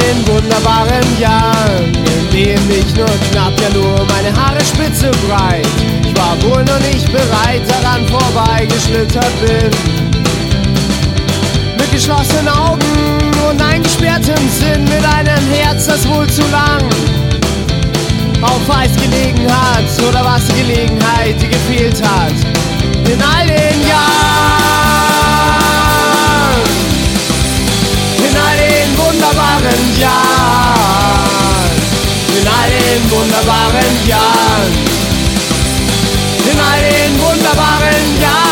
den wunderbaren Jahren, in denen ich nur knapp, ja nur meine Haare spitze breit. Ich war wohl noch nicht bereit, daran vorbeigeschlittert bin. Mit geschlossenen Augen und eingesperrtem Sinn, mit einem Herz, das wohl zu lang auf Eis gelegen hat, oder was die Gelegenheit, die gefehlt hat. In all den Jahren, in all den wunderbaren Jahren, in all den wunderbaren Jahren, in all den wunderbaren Jahren.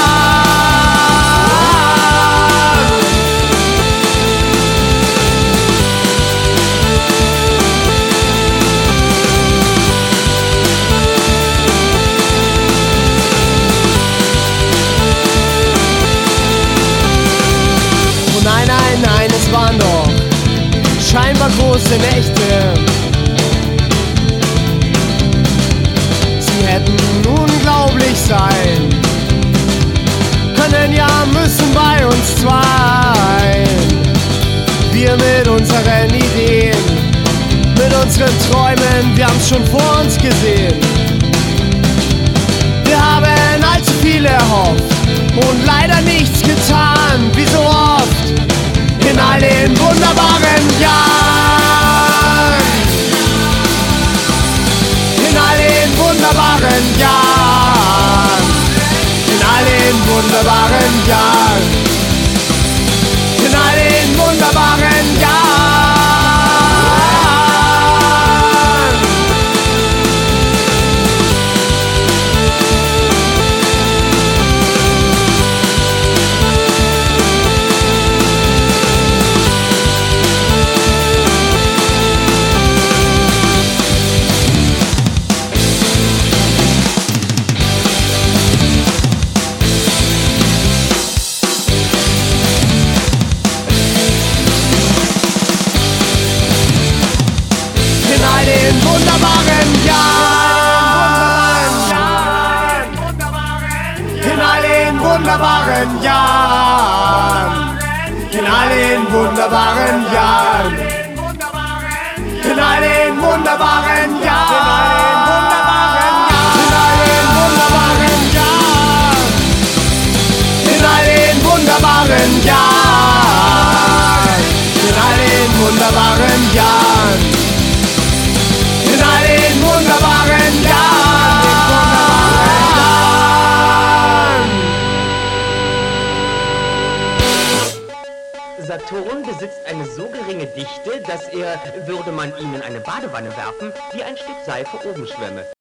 Nein, es waren doch scheinbar große Nächte. Sie hätten unglaublich sein können, ja müssen bei uns zwei. Wir mit unseren Ideen, mit unseren Träumen, wir haben's schon vor uns gesehen. Wir haben allzu viel erhofft und leider nichts getan, wie so oft. In all den wunderbaren Jahren, in all den wunderbaren Jahren, in all den wunderbaren Jahren, in all den wunderbaren Jahren. Wunderbaren Jahren, in all den wunderbaren Jahren, in all den wunderbaren Jahren, in all den wunderbaren Jahren, in all den wunderbaren Jahren, in all den wunderbaren Jahren, in all den wunderbaren Jahren. Saturn besitzt eine so geringe Dichte, dass er, würde man ihn in eine Badewanne werfen, wie ein Stück Seife oben schwämme.